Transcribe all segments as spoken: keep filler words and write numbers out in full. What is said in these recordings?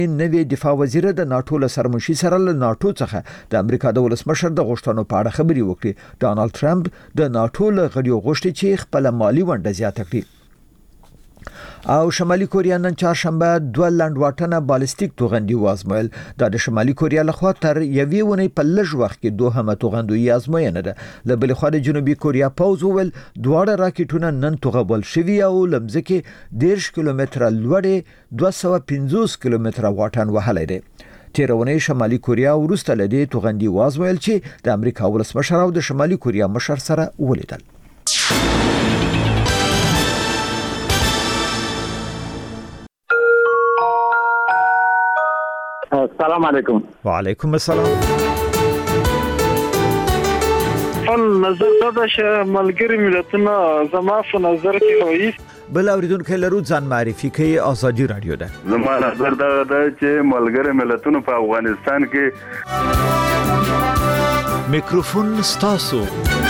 نوې دفاع وزیر د ناتو له سرمشي سره له ناتو څخه د امریکا د ولسمشر د غوښتنو په اړه خبرې وکړي. ډانلډ ټرمپ د ناتو له غړیو غوښتي چې خپل مالی ونډه زیاته کړي. او شمالي کوریا نن چهارشنبه دوه لنډواټنه بالستیک توغندي وازمویل. دا د شمالي کوریا لخوا تر یوې ونې په لږ وخت کې دوهمه توغندوي ازموینه ده. له بلې خوا د جنوبي کوریا پوځ وویل دواړه راکټونه نن توغول شوي او له مځکې دېرش کیلومتره لوړې دوه سوه پنځوس کیلومتره واټن وهلی دی. تېره اونۍ شمالي کوریا وروسته له دې توغندي وازمویل چې د امریکا ولسمشر او د شمالي کوریا مشر سره ولیدل. السلام علیکم. وعلیکم السلام. فل نظر دا چې ملګری ملتونه زما په نظر کې وایي بل اوریدونکو لرو ځان معرفي کوي. ازادي رادیو ده. زما نظر دا ده چې ملګری ملتونه په افغانستان کې میکروفون ستاسو.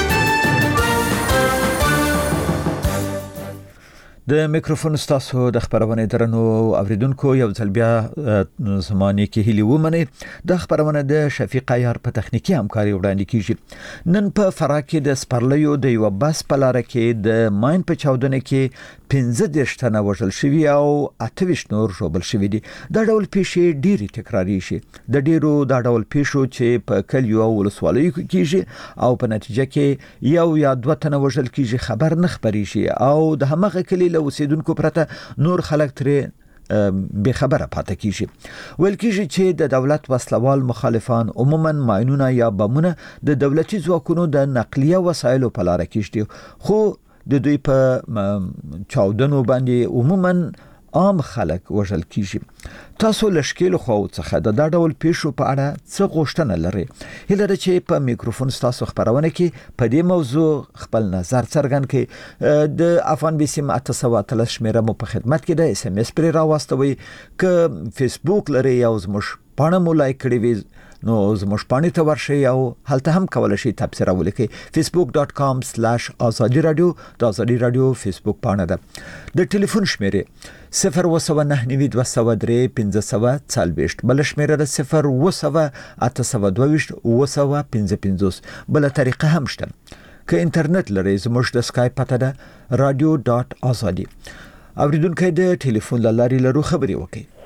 د میکروفون ستاسو د خبرونه درنو اوریدونکو یو ځل بیا زمانه کې هلي ومني. د خبرونه د شفیق عیار په تخنیکی همکاري وړاندې کیږي. نن په فراه کې د سپرلیو د یو بس په لار کې د ماین په چاودنه کې پنځه دېرش تنه وژل شوي او اته ویشت نور ژوبل شوي دي. دا ډول پیښې ډېری تکراري شي. د ډیرو دا ډول پیښو چې په کلیو او ولسوالیو کې کیږي او په نتیجه کې یو یا دوه تنه وژل کیږي خبر نه خبري شي او د همغه کلی له اوسیدونکو پرته نور خلک ترې به خبره پاتې کیږي. ول کیږي چې د دولت وسلوال مخالفان عموما ماینونه یا بمونه د دولتي ځواکونو د نقلیه وسایلو په لار کېږي، خو د دوی په چاودنو باندې عموما عام خلک وژل کیږي. تاسو لشکېل خو څخه د دا ډول پیښو په اړه څه غوښتنه لرئ؟ هیله ده چې په میکروفون تاسو خبرونه کې په دې موضوع خپل نظر څرګند کړئ. د افغان بیسیم اته سوه اتلس شمیره مو په خدمت کې ده. اس ام اس پرې راوستوي. که فیسبوک لري یا زموږ پاڼه مو لایک کړئ وي نو زموږ پاڼې ته ورشئ او هلته هم کولای شئ تبصره ولیکئ. facebook dot com slash azadi radio د ازادي رادیو فیسبوک پاڼه ده. د ټلیفون شمیره صفر و سوه نه نوي دوه سوه درې پنځه سوه څلوېښت، بل شمیره ده صفر و سوه اته سوه دوه ویشت اوه سوه پنځه پنځوس. بل طریقه هم شته. که انټرنیټ لرئ زموږ د اسکایپ پته ده radio dot azadi. اوریدونکو د ټلیفون له لارې لرو خبرې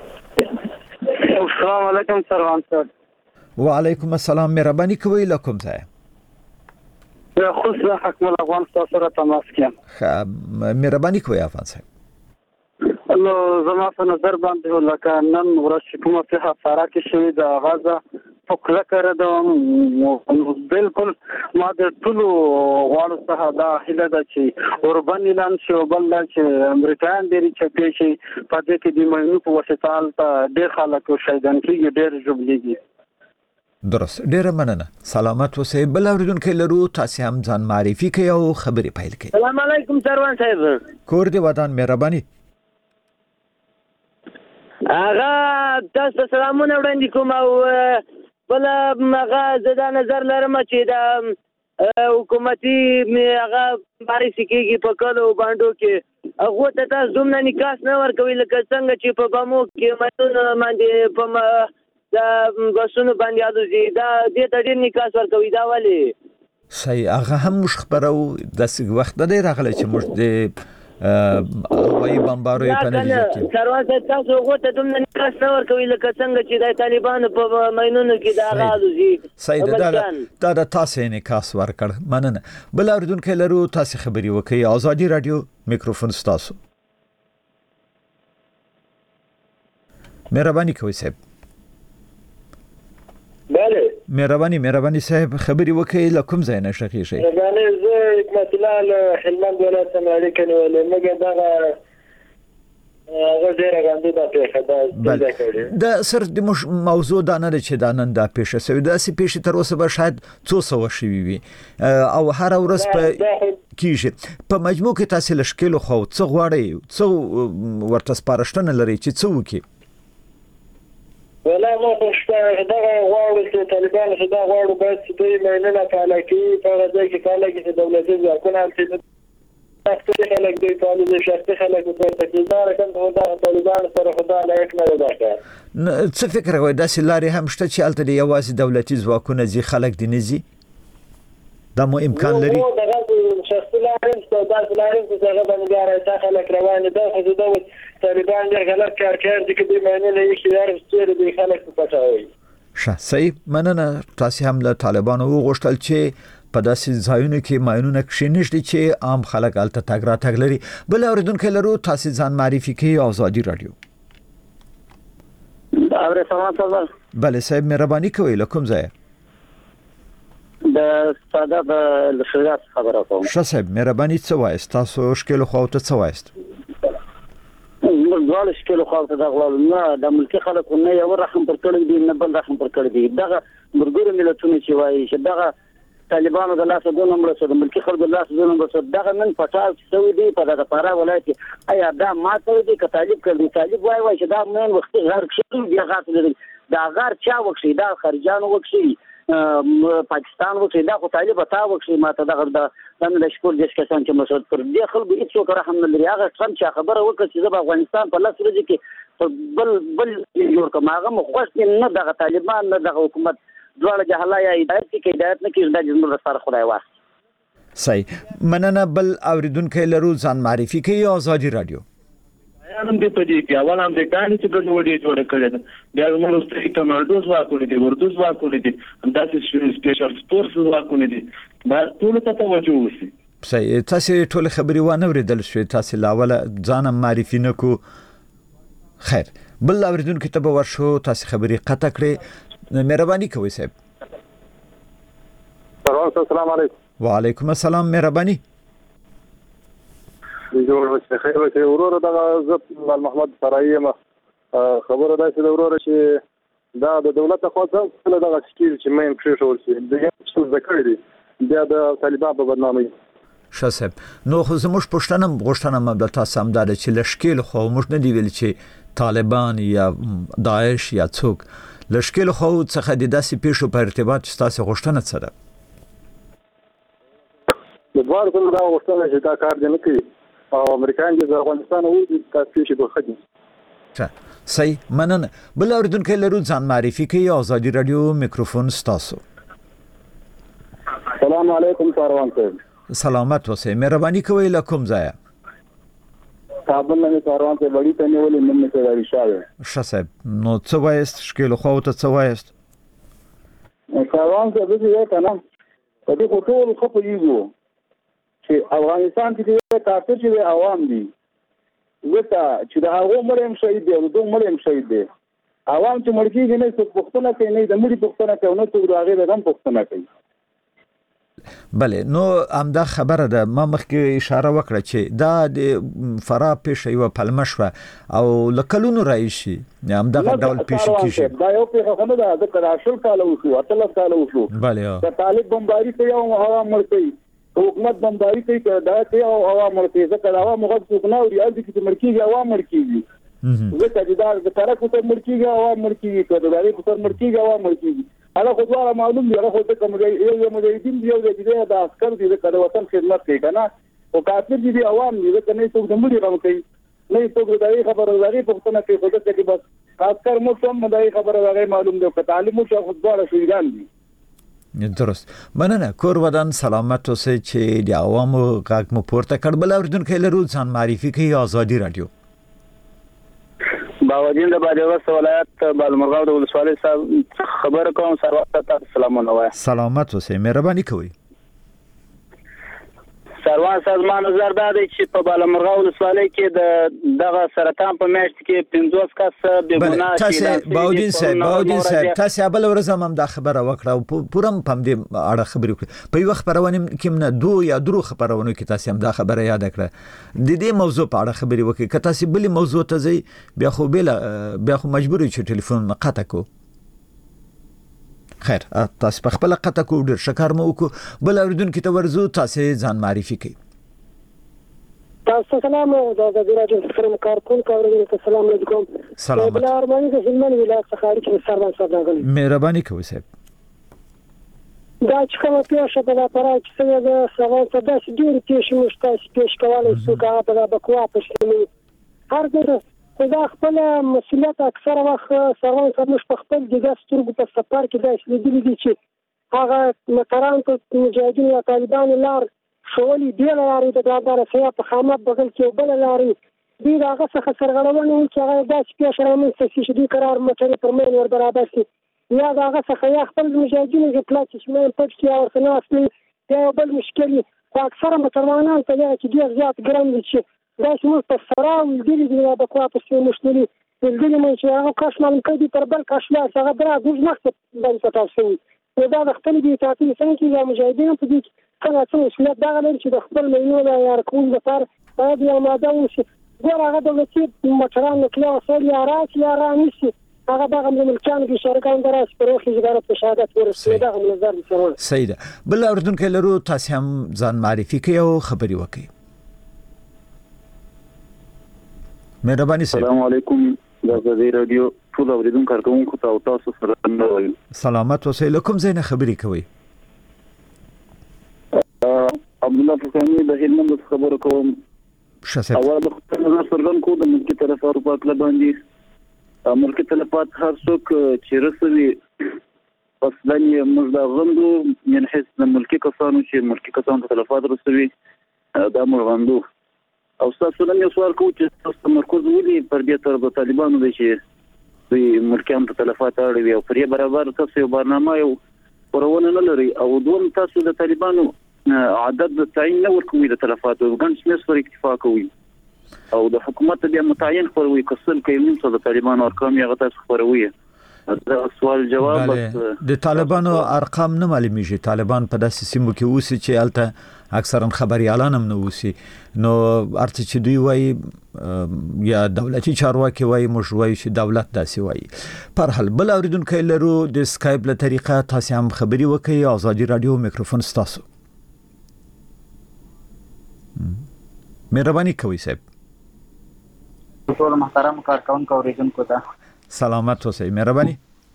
وکړئ. السلام علیکم سروان صاحب. وعلیکم السلام. مهرباني کوئ له کوم ځای؟ زه خو زه حکم افغان تاسو سره تماس کوم. ښه مهرباني کوئ افغان صاحب. نو زما په نظر باندې لکه نن ورځ چې کومه پیښه فراه کې شوې ده هغه په کله کړه ده بالکل ما د ټولو غواړو څخه دا هیله ده چې اوربن اعلان شي او بل دا چې امریکایان ډېرې چپې شي په دې کې د ماینونو په واسطه هلته ډېر خلک شهیدان کېږي ډېر ژوبلېږي. درست. ډیره مننه. سلامت اوسئ. بل اوریدونکو لرو تاسو هم ځان معرفي کړئ او خبرې پیل کړئ. السلام علیکم سروان صاحب. کور دې ودان. مهرباني. هغه تاسو سلامونه وړاندې کوم او بل هغه زدا نظر لرم چې دا حکومتي هغه بارش کېږي په کلو باندې کې هغه ته تاسو دومره نکاس نه ورکوي لکه څنګه چې په بمو کې متون باندې په دا بسونو باندې الوزي دا دې ته ډېر نکاس ورکوي. دا ولې صحیح؟ هغه هم مش خبرو د وخت نه دی راغلی چې موږ د هوایي بمبارو په نتیجه کې سروان صاحب تاسو هغه ته دومره نکاس نه ورکوي لکه څنګه چې د طالبانو په ماینونو کې دا الوزي. صحیح ده. دا د تاسو نکاس ورکړ. مننه. بل اوریدونکو لرو تاسو خبري وکړئ. ازادي رادیو میکروفون تاسو. مهرباني کوئ صاحب. بله مهرباني مهرباني صاحب خبري وکړئ. له کوم ځای نه شخیږئ؟ مهرباني زه حکمت الله له هلمند ولایت امریکا نیولې مګر دغه هغه ډېره ګاندي دا پیښه ده دا کړې د سر د موضوع دا نه چې دا نن دا پیښه شوې ده. سې پیښه تر اوسه به شاید څو سوه شوي وي او هر ورځ په کیږي. په مجموع کې تاسو لشکېلو خو څه غواړئ؟ څه ورته سپارښتنه لرئ چې څه وکړي؟ ولا ما خوشته دغه غواړو چې طالبان چې دا غواړو باید چې دوی ماینونه فعاله کړي په هغه ځای کې فعاله کړي چې دولتي ځواکونه هلته شخصي خلک دی طالب شخصي خلک په تکلیدار کوم دا طالبان سره خدای لایق نه ده. څه فکر کوي داسې لارې هم شته چې الته د یوازې دولتي ځواکونه زی خلک دي نزي دا مو امکان لري؟ نو دا شخصي لارې څه داسې لارې چې هغه باندې راځي خلک روان دي خو دا طالبان ډېر غلط کار کوي چې دې معنی نه یې خلک ستوري دي خلک په پټاوي. ښه صحیح مننه. تاسو هم له طالبانو وغوښتل چې په داسې ځایونو کې ماینونه کښینشتي چې عام خلک الته تګ را تګ لري. بل اوریدونکو لرو تاسو ځان معرفي کوي آزادي رادیو. اوره سلام صاحب. بله صاحب مهرباني کوئ له کوم ځای؟ د ساده د شریعت خبره کوم. ښه صاحب مهرباني څه وایست تاسو شکل خو ته څه وایست؟ ځوال شکل خو ته دغه نه د ملکی خلکو نه یو رحم پر کړی دی نه بل رحم پر کړی دی. دغه مرګور ملتونه چې وایي چې دغه طالبانو د لاس دو نمبر سره د ملکی خلکو د لاس دو نمبر سره دغه نن پټاو شوی دی په دغه پارا ولایت ایا دا ماته دی که طالب کړی طالب وای وای چې دا مین وخت غار کړی دی غاټ دی دا غار چا وکشي دا خارجانو وکشي پاکستان وکشي دا خو طالب تا وکشي ماته دغه د نن شکر جس کسان چې مسعود پر دې خلکو هیڅ وکړه هم نه لري. هغه څنګه چې خبره وکړه چې زه افغانستان په لاس ورځي کې بل بل جوړ کوم هغه مخوښ نه دغه طالبان نه دغه حکومت دواړه جهلا یا هدایت کې هدایت نه کیږي د جنرال سره خدای واسه. صحیح مننه. بل اوریدونکو لرو ځان معرفي کوي آزادي رادیو. هم دې په دې کې اول هم د کاني چې ګډ وډي جوړ کړل بیا موږ ستې کمانډوز واکونه دي ورته واکونه دي همداسې سپیشل فورس واکونه دي دا ټول ته توجه وشي. صحیح تاسو ټول خبري وانه ورېدل شوي تاسو لاوله ځان معرفي نکو. خیر بل اوریدونکو ته به ورشو تاسو خبري قطع کړئ مهرباني کوئ صاحب. السلام علیکم. وعلیکم السلام مهرباني. جوړ اوسه خیر اوسه ورور دغه عزت محمد فرایي ما خبره ده چې ورور چې دا د دولت خو څنګه دغه سکیل چې مې پرې شو چې د څه ذکر دي بیا د طالبان په بدنامي. ښه صاحب نو خو زموږ پښتنه غوښتنه مبدا تاسو هم دا چې لشکل خو موږ نه دی ویل چې طالبان یا داعش یا څوک لشکل خو څخه د داسې پیښو په ارتباط تاسو غوښتنه څه ده؟ د دوار کوم دا غوښتنه چې دا کار نه کوي او امریکایان د افغانستان او د تاسو چې په خدمت. ښه صحیح مننه. بل اوریدونکو لرو ځان معرفي کوي آزادي رادیو میکروفون ستاسو. السلام علیکم کاروان صاحب. سلامت اوسئ مهرباني کوئ له کوم ځای؟ کابل نه کاروان ته وړي ته نیولې نن څه راوي شاوه. ښه صاحب نو څه وایست شکل خو ته څه وایست؟ کاروان ته دې یو کنه په دې ټول خو په یو چې افغانستان کې د کارتر چې عوام دي وته چې دا هغه مریم شهید دی او دوه مریم شهید دی عوام چې مړ کېږي نه څه پښتنه کوي نه د مړي پښتنه کوي نه څه راغی د غم پښتنه کوي. بله نو همدا خبره ده ما مخکې اشاره وکړه چې دا د فرا پیښه یو پلمه شوه او لکلونو رایشي همدغه ډول پیښه کیږي دا یو پیښه نه ده د کراشل کال وشو اتلس کال وشو. بله د طالب بمباری کوي او عوام مړ کوي حکومت بمباری کوي دا کوي او عوام مړ کوي ځکه عوام مغد څوک نه اوري چې چې مړ کیږي عوام مړ کیږي ځکه چې دا د طرف ته مړ کیږي عوام مړ کیږي که د دې په مړ کیږي عوام مړ کیږي. هغه خو ډول معلوم دی هغه خو د کوم یو یو مجاهدین دی او د د عسكر دی د وطن خدمت کوي کنه او کافر دي عوام دي ځکه نه څوک د مړي غو کوي نه څوک د دې خبره لري پښتنه کوي خو دغه کې بس عسكر مو څوم د دې خبره لري معلوم دی که تعلیم او خو ډول شویدان دي. درست مننه. کور ودان سلامت اوسئ چې د عوامو غږ مو پورته کړ. بل اوریدونکو لرو ځان معرفي کوي آزادي رادیو. باوجین د بادغیس ولایت بالمرغاو د ولسوالۍ صاحب خبر کوم سروان تاسو سلامونه وای. سلامت اوسئ مهرباني کوئ. سروان صاحب ما نظر دا دی چې په بالمرغاو ولسوالۍ کې د دغه سرطان په میاشت کې پنځوس کس بې ګناه تاسو باودین صاحب باودین صاحب تاسو بل ورځ هم دا خبره وکړه او پورم پم دې اړه خبرې وکړه په یو خبرونه کې نه دوه یا درو خبرونه کې تاسو هم دا خبره یاد کړه د دې موضوع په اړه خبرې وکړه که تاسو بل موضوع ته ځي بیا خو بل بیا خو مجبور یو چې ټلیفون قطع کو. خیر تاسو په خپل قطع کو ډیر شکر مو وکړو. بل اوریدونکو ته ورزو تاسو ځان معرفي کړئ. تاسو سلام او د راډیو فرم کارکون کاوریدونکو سلام علیکم. سلام. بل ارمانی د هلمند ولایت څخه اړیکې سروان صاحب راغلی. مهرباني کوئ صاحب. دا چې کومه پیښه په لپاره چې څنګه د سوال ته داسې ډېرې پیښې موږ تاسو پیښ کولی شو که هغه په دا بکوا پښتني هر څه خو دا خپل مسؤلیت اکثره وخت سروان صاحب موږ په خپل د سترګو په سفر کې داسې لیدلي دي چې هغه مکران ته مجاهدین یا طالبانو لار ښولي بېله لارې د ګلابداره سیا په خامه بغل کې یو بله لارې دوی د هغه څخه سرغړونه وي چې هغه داسې پیښه رامنځته شي چې دوی قرار موټرې پر مین ور برابر شي یا د هغه څخه یا خپل مجاهدینو چې پلاس چې مین پټ کړي او ورته ناست وي یا یو بل مشکل وي خو اکثره مسلمانان ته دی چې ډېر زیات ګرم دي چې داسې موږ په سرا ویلګلي دي د بکوا پسې مشتري ویلګلي موږ چې هغه کش معلوم کړي دي پر بل کش لاس هغه درا دوز مخکې باندې پټاو شوي نو دا د خپل بې اطاعتي څنګه کېږي او مجاهدینو په دې څنګه څه مسؤلیت دغه لري چې د خپل مینو د عیار کولو لپاره باید یو اماده واوسي ګوره هغه دولتي موټران نقلیه وسایل یا راشي یا رانیسي هغه دغه ملکیانو کې شرکان د راشي پر وخت ژغارت په شهادت ورسوي دغه نظر دي سره صحیح ده بل اردوونکی لرو تاسو هم ځان معرفي کوي او خبري وکړي مهرباني سره السلام علیکم د زړه رادیو ټول اوریدونکو کارکونکو ته تاسو سره نوي سلامت اوسئ لکم زینه خبري کوي عبد الله فقانی د هلمند خبرو کوم شاسه اول د خپل سرګن کو د ملکی طرفدار په کله باندې ملکی طرفات هر څوک چې رسوي اصلا موږ د غندو من حيث ملکی کسانو چې ملکی کسانو ته طرفات رسوي دا موږ غندو او تاسو نن یو سوال کوم چې تاسو مرکز ولي پر دې تر د طالبانو د چې دوی ملکیان ته طرفات اړوي او پرې برابر تاسو یو برنامه یو ورونه نه لري او دوم تاسو د طالبانو عدد د تعین نه ورکوي د طرفاتو ګڼ شمېر سره اکتفا کوي او د حکومت د متعین خپروي کسل کوي موږ د طالبانو ارقام یې غته خپروي دا سوال جواب د طالبانو ارقام نه معلومیږي طالبان په داسې سیمو کې اوسي چې الته اکثرا خبريالان هم نه اوسي نو ارته چې دوی وایي یا دولتي چارواکي وایي موږ وایو چې دولت داسې وایي پر حال بل اوریدونکو لرو د اسکایپ له طریقه تاسو هم خبري وکړئ ازادي رادیو میکروفون ستاسو مهرباني کوي صاحب ټول محترم کارکونکو اوریدونکو ته سلامت اوسئ مهرباني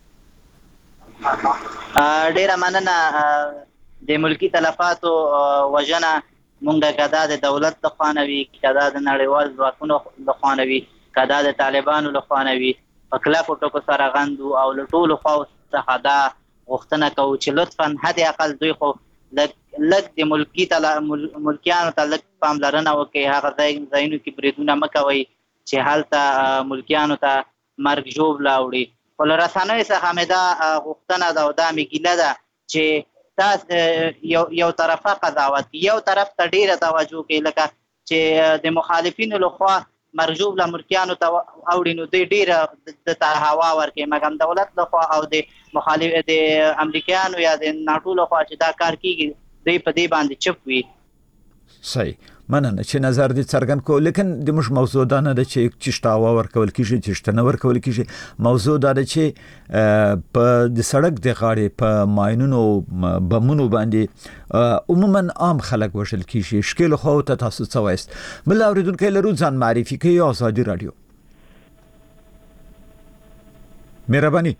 ډیره مننه د ملکی تلفاتو وجنه مونږه کدا د دولت د خوانوي کدا د نړیوال ځواکونو د خوانوي کدا د طالبانو له خوانوي په کلافو ټکو سره غندو او له ټولو خو څخه دا غوښتنه کوو چې لطفا حد اقل دوی خو لګ لګ د ملکی تل ملکیانو ته لګ پاملرنه وکړي هغه ځایونو کې بریدونه مکوي چې حالته ملکیانو ته مرګ جوړ لاوړي ول رسنوي څخه مې دا غوښتنه دا او دا مې ګیله ده چې تاسو یو یو طرفه قضاوت یو طرف ته ډیره توجه کوي لکه چې د مخالفینو لخوا مرجوب لمرکیانو ته اوړینو د ډیره د هوا ورکې مګم دولت لخوا او د مخالف د امریکایانو یا د ناتو لخوا چې دا کار کیږي دوی په دې باندې چپ وي صحیح مننه چې نظر دې څرګند کو لیکن د مش موضوع دا نه ده چې چشتاوا ورکول کیږي چشتنه ورکول کیږي موضوع دا ده چې په د سړک د غاړې په ماينونو بمونو باندې عموما عام خلک وشل کیږي شکل خو ته تاسو څه وایست بل اوریدونکو لرو ځان معرفي کوي ازادي رادیو مهرباني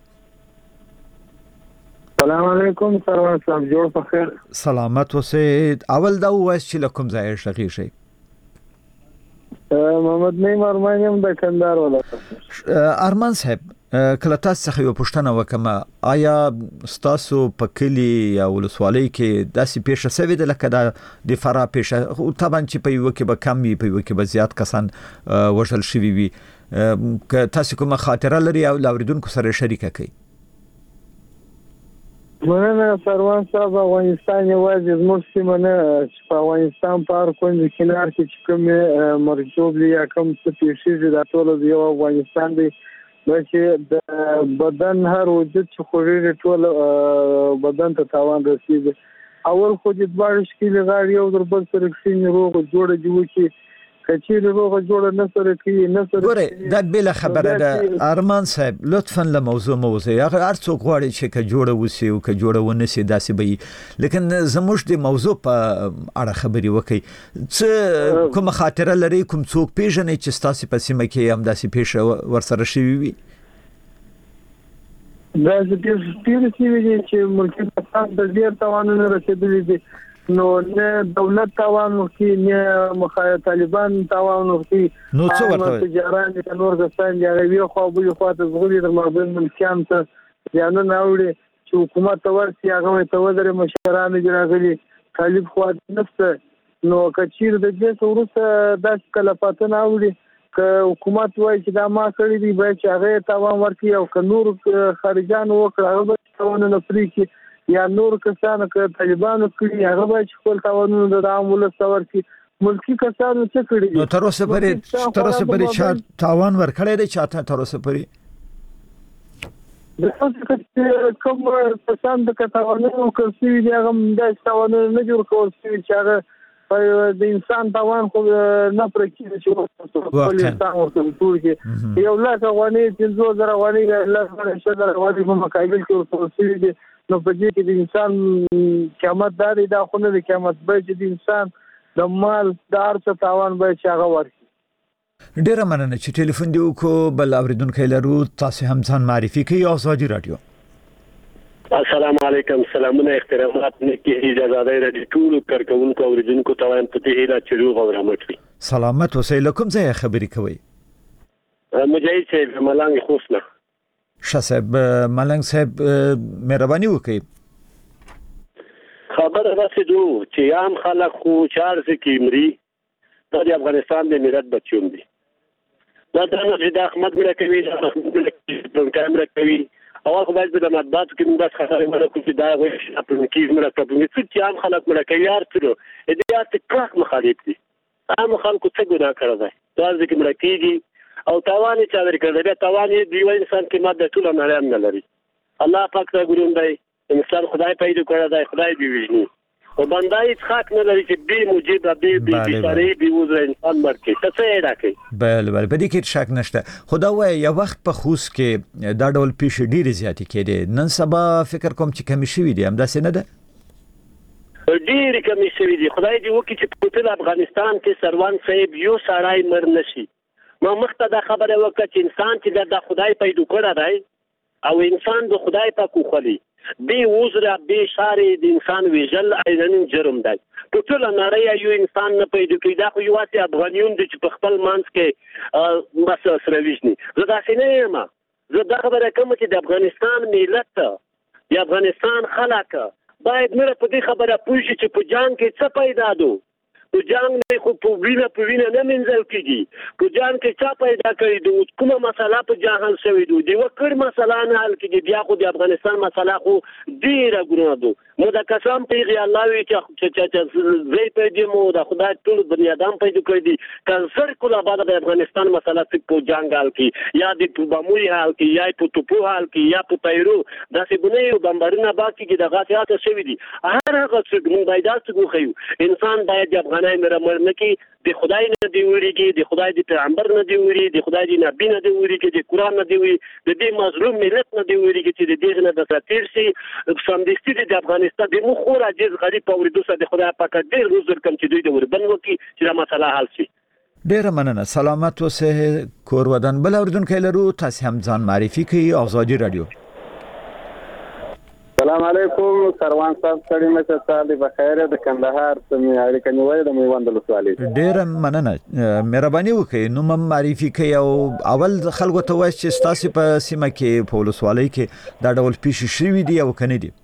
السلام علیکم سروان صاحب جوړ په خیر سلامت اوسئ اول دا وایس چې لکم ځای شغی شي محمد نعیم ارمان یم د کندهار ولایت ارمان صاحب کله تاسو څخه یو پوښتنه وکم آیا تاسو په کلی یا ولسوالۍ کې داسې پیښه شوې ده لکه د فرا پیښه او طبعا چې په یو کې به کم وي په یو کې به زیات کسان وژل شوي وي که تاسو کومه خاطره لري او اوریدونکو سره شریکه کړئ مننه سروان صاحب افغانستان یوازې زموږ سیمه نه چې په افغانستان په هر کونج کنار کې چې کوم مرجوب یا کوم څه پیښیږي دا ټول یو افغانستان دی چې د بدن هر وجود چې خوږي ټول بدن ته تاوان رسیږي اول خو د باندې شکل غاړي او در بل سره کښین روغ جوړه جوړ کی کچیر روغ جوړه نه سره کی نه سره ګوره دا بل خبره ده ارمان صاحب لطفا له موضوع موضوع هغه ارڅو غواړي چې ک جوړه وسی او ک جوړه ونسی داسې به لیکن زموږ د موضوع په اړه خبري وکي څه کوم خاطره لري کوم څوک پیژنې چې تاسو په سیمه کې هم داسې پیښه ورسره شوی وي دا چې ډیر څه چې ملکی فساد د ډیر توانونه رسیدلي دي نو نه دولت توان ورکي نه مخالف طالبان توان ورکي نو څه ورته تجاران د نور غسان دی غوي خو بل خو ته زغلي د مابین ملکیان ته ځان نه اوري چې حکومت ورسي هغه ته ودرې مشران جراغلي طالب خو نفس نو کچیر د دې ورسره د کلفاتونه اوري که حکومت وایي چې دا ما کړی دی به چې هغه توان ورکي او که نور خارجان وکړي هغه توان نه پری کی یا نور کسانو که طالبانو کړی هغه به خپل توانونه د عام ولس ورکي ملکی کسانو څه کړی نو تر اوسه پرې تر اوسه پرې چې توان ورکړی دی چې تر اوسه پرې د څه کوم کسان د توانونو کوي دی هغه د توانونو نه جوړ کول چې هغه د انسان توان خو نه پرکې چې خپل انسان ورته ټول کې یو لاس غوڼې چې زو زره غوڼې لاس غوڼې شدر غوڼې په مقابل کې ورته دي نو په دې کې د انسان قیامت داري دا خو نه د قیامت به چې د انسان د مال د ارڅ توان به چې هغه ورکړي. ډیره مننه چې ټلیفون دی وکړو بل اوریدونکو لرو تاسو هم ځان معرفي کړئ او ازادي رادیو. السلام علیکم سلامونه احترامات نیکی اجازه ده د ټول کارکونکو اوریدونکو ته وایم ته هیله چلو غوړمټ وي. سلامت اوسئ لکم ځای خبرې کوي. مجاهد صاحب ملنګ خوسنا. ښه صاحب ملنګ صاحب مهرباني وکړئ. خبر رسیدو چې عام خلک خو چارز کې مري د افغانستان د ملت بچوم دي. دا د احمد مله کوي د کیمرا کوي او هغه باید د مطبوعات کې موږ خبرې وکړو چې دا غوښتل خپل کیږي موږ په دې چې عام خلک موږ کوي یار تر دې ات کلک مخالف دي عام خلکو څه ګناه کړی دی دا ځکه موږ کیږي او توان چې امریکا دې توان دی وای انسان کې ماده ټول نه لري الله پاک ته ګورم دی انسان خدای پیدا کړی دی خدای دی ویني او بندای ښاک نه لري چې به موجود به به بیچاره به وزر انسان مرکه څه یې راکې بل بل په دې کې شک نشته خدا وای یو وخت په خوس کې دا ډول پیش ډیر زیاتی کېده نن سبا فکر کوم چې کمی شوی دی هم داسې نه ده ډیر کمی شوی دی خدای دې وکړي چې په ټول افغانستان کې سروان صاحب یو سړی مر نشي ما مخته دا خبره وکړه چې انسان چې د خدای پیدا کړی دی او انسان د خدای په کوخلي بی وزره بی شاري د انسان ویژل ایران جرم دی په ټول نړۍ یو انسان نه پیدا کړي دا خو یو واسي افغانیون د په خپل مانس کې مسله سره ویشني زه دا څنګه یم زه دا خبره کوم چې د افغانستان ملت د افغانستان خلک باید مره په دې خبره پوه شي چې په جنگ کې څه پیدا دو په جنگ نه خو په وینه په وینه نه منځل کیږي په جنگ کې څه پیدا کړی دوی کومه مسله په جهان شوی دوی دی وکړ مسله نه حل کیږي بیا خو د افغانستان مسله خو ډیره ګرانه دو مو د قسم پیغي الله وی چې چې زی په دې مو د خدای ټول دنیا دام پیدا کړی دي کنسر کوله بعد د افغانستان مسله په جنگ حل کی یا د بموي حل کی یا په توپو حل کی یا په تایرو د سیبونه یو بمبارونه باقي کې د غاټیات شوی دي هر هغه څه موږ باید تاسو خو انسان باید د نه مرمر نه کی د خدای نه دی وریږي د خدای د پیغمبر نه دی وری د خدای د نبی نه دی وریږي د قران نه دی وری د دې مظلوم ملت نه دی وریږي چې د دې نه د ساتیر سي سمدستي د افغانستان د مخور عجز غریب او ردوسه د خدای پاک ډیر روزر کم چې دوی د وربن وکي چې دا مسله حل شي ډیر مننه سلامت اوسه کور ودان بل اوردونکو لرو تاسو هم ځان معرفي کړئ ازادي رادیو السلام علیکم سروان صاحب سړی مشه صاحب بخیر د کندهار سمې اړیکه نیولې د میوند لسوالي ډیر مننه مهرباني وکړئ نو مم معرفي کوي او اول خلکو ته وایي چې تاسو په سیمه کې په ولسوالۍ کې دا ډول پیښ شوي دي او کنه دي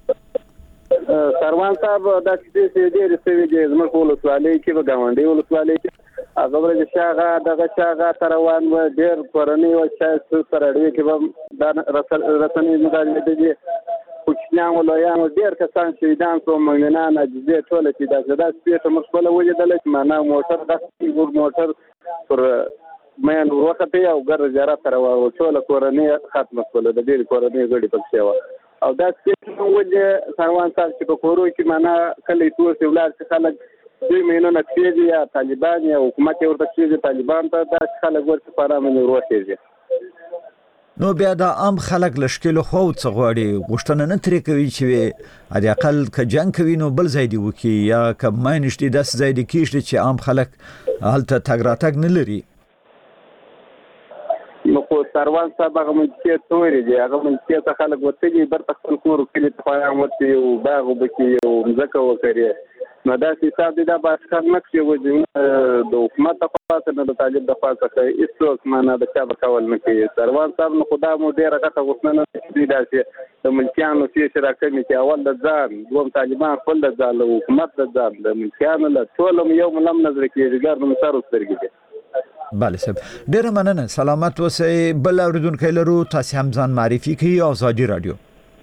سروان صاحب دا چې دې دې سوي دي زموږ ولسوالۍ کې به ګاونډي ولسوالۍ کې هغه ورته شاغه دغه شاغه تروان و ډیر پرنی او چې سره اړوي کې به دا رسنۍ مدارې دي کوچنیان ولایان ډیر کسان شهیدان شو مګنان اجزه ټول چې دا زدا سپیټ مخبل وجدل چې معنا موټر د ګور موټر پر مېن وروخته او ګر زیارت تر او ټول کورنۍ ختم کول د ډیر کورنۍ غړي پکې و او دا سپیټ وجه سروان صاحب چې په کورو کې معنا کله ټول ولر چې خلک دوی مینه نتیجه یا طالبان یا حکومت ورته چې طالبان ته د خلک ورته پرامن وروته نو بیا دا عام خلک لشکل خو څه غواړي غوښتنه نه ترې کوي چې اړ اقل ک جنگ کوي نو بل ځای دی وکي یا ک ماینشتي داس ځای دی کیشته چې عام خلک حالت تګ راتګ نه لري نو خو سروان صاحب هغه منځکې تورې دي هغه منځکې څخه خلک وتلي برته خپل کور کلي ته خویان ورته یو باغ وبکي یو مځکه وکړي نو داسې حساب دی دا به اشکار نه کړي وځي د حکومت د خوا څخه نه د طالب د خوا څخه هېڅوک معنا د چا به کول نه کوي سروان صاحب نو خو دا مو ډېره غټه غوښتنه نه دي داسې د ملکیانو سیسې راکمې چې اول د ځان دوم طالبان خپل د ځان له حکومت د ځان د ملکیانو له ټول یو ملم نظر کېږي ګر نو سر سترګې دي بله صاحب ډیره مننه سلامت اوسئ بل اوریدونکی لرو تاسو هم ځان معرفي کړئ ازادي رادیو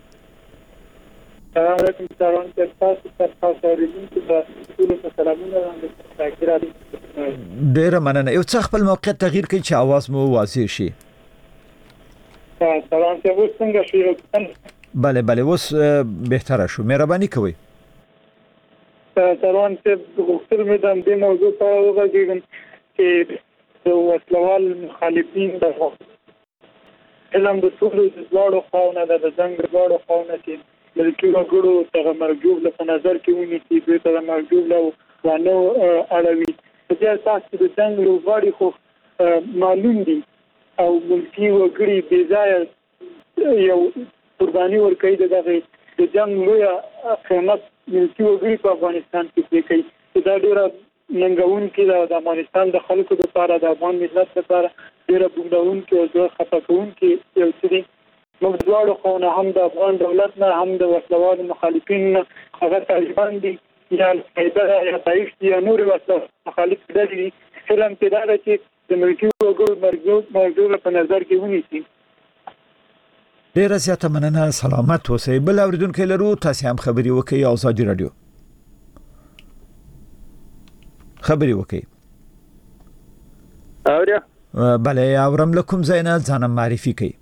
سلام علیکم سلام تاسو تاسو اوریدونکو ته ټول سلامونه ډیره مننه یو څه خپل موقعیت تغییر کړئ چې आवाज مو واضح شي سلام تاسو څنګه شئ بله بله اوس بهتره شو مهرباني کوئ سلام تاسو غوښتل مې د دې موضوع په اړه وغږیږم چې د وسلوال مخالفین د علم د ټولو د ځوړو خواونه د جنگ د ځوړو خواونه چې ملکي وګړو ته مرجوب له نظر کې ونیسي دوی ته مرجوب له وانه اړوي په دې اساس چې د جنگ لوبغاړي خو معلوم دي او ملکي وګړي بې ځایه یو قرباني ورکوي دغه د جنگ لوی قیمت ملکي وګړي په افغانستان کې پرې کوي دا ډېره ننګونکې ده د افغانستان د خلکو لپاره د افغان ملت لپاره ډېره بوږدونکې او زړه خفه کوونکې یو څه دي موږ دواړو خواونه هم د افغان دولت نه هم د وسلوالو مخالفین نه هغه طالبان دي یا القاعده یا داعش دي یا نور وسلوال مخالف ډلې دي علم کې دا ده چې د ملکي وګړو مرجوب په نظر کې ونیسي ډیره زیاته مننه سلامت اوسئ بل اوریدونکی لرو تاسو هم خبري وکړئ ازادي رادیو خبري وکړئ اوریا بله اورم لكم زینا ځان معرفي کړئ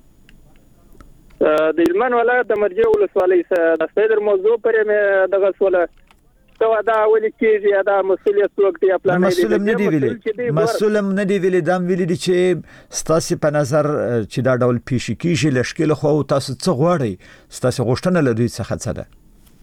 د هلمند ولایت د مرجع ولسوالۍ د صدر موضوع پرې مې دغه سواله تو دا ولې کېږي دا مسؤلیت څوک دی خپل مسؤل نه دی ویلي مسؤل نه دی ویلي دا ویلي دي چې ستاسو په نظر چې دا ډول پیښ کیږي لشکل خو تاسو څه غواړئ ستاسو غوښتنه لدوی څخه څه ده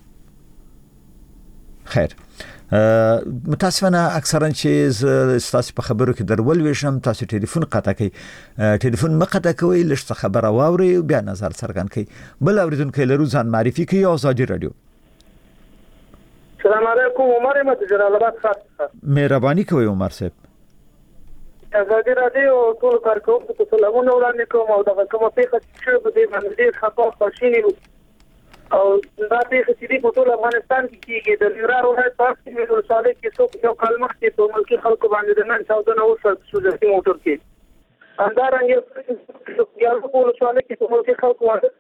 خیر متاسفانه اکثرا چې تاسو په خبرو کې درول وشم تاسو ټلیفون قطع کړئ ټلیفون مقطع کوئ لږ خبره واوري بیا نظر څرګند کړئ بل اوریدونکو لرو ځان معرفي کړئ ازادي رادیو السلام علیکم عمر احمد جلال آباد خاص مهرباني کوئ عمر صاحب ازادي رادیو ټول کارکونکو ته سلامونه وړاندې کوم او دغه کومه پیښه چې په دې باندې خطا خوشینی او دا پیښه چې په ټول افغانستان کې کېږي د لرا ولایت په اړه ولسوالۍ کې څوک یو کال مخکې په ملکي خلکو باندې د نن چاودنه وشوه سوزتي موټر کې همدارنګه یو په ولسوالۍ کې په ملکي خلکو باندې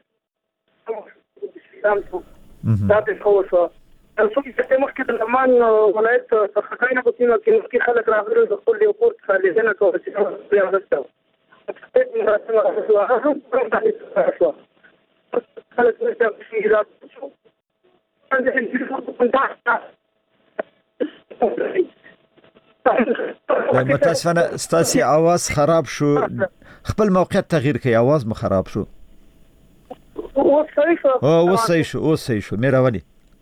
دا پیښه وشوه څوک چې مخکې د لمن ولایت څخه کاینه په سیمه کې ملکي خلک راغلي د خپل یو کور څخه لیدنه کوله چې بیا وسته متاسفانه ستاسو आवाज خراب شو خپل موقعیت تغییر کړئ आवाज مو خراب شو او صحیح شو او صحیح شو او صحیح شو مهرباني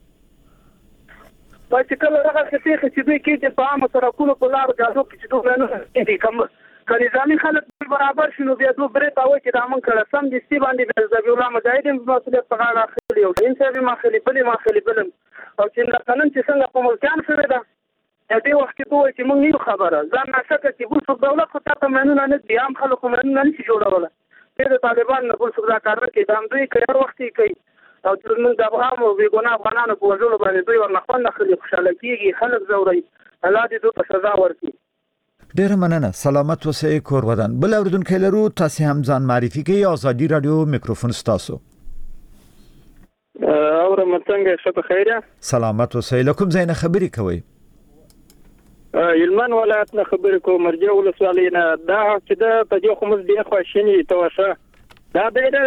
پاتې کله راغله چې چې دوی کې په عامه سرکونو په لار غاځو کې چې دوی نه دي کوم کله ځاني خلک برابر شنو بیا دوه برې تاوي چې د امن کړه سم دي سی باندې د ذبی الله مجاهدین مسؤلیت په غاړه اخلي او انساني مخالي بلې مخالي بلم او چې دا قانون چې څنګه په ملکان شوی دا دې وخت کې دوی چې موږ نه خبره ځان نشکه چې بوڅ دولت خو ته منونه نه دي عام خلکو منونه نه شي جوړول د طالبان نه بل څه دا کار کوي دا دوی کړه وخت کوي او چې موږ د افغان او بیګونه افغانانو په وژلو باندې دوی ورنخوند خلک خوشاله کیږي خلک زوري الله دې دوی په سزا ورکړي ډیر مننه سلامت اوسئ کور ودان بل اوریدونکو لرو تاسو هم ځان معرفي کړئ ازادي رادیو میکروفون ستاسو اور مڅنګه شپه خیره سلامت اوسئ لکم زین خبري کوي هلمند ولایت نه خبرې کوم مرجع ولسوالۍ نه دا چې د په دې خمس دی خواشینی توشه دا به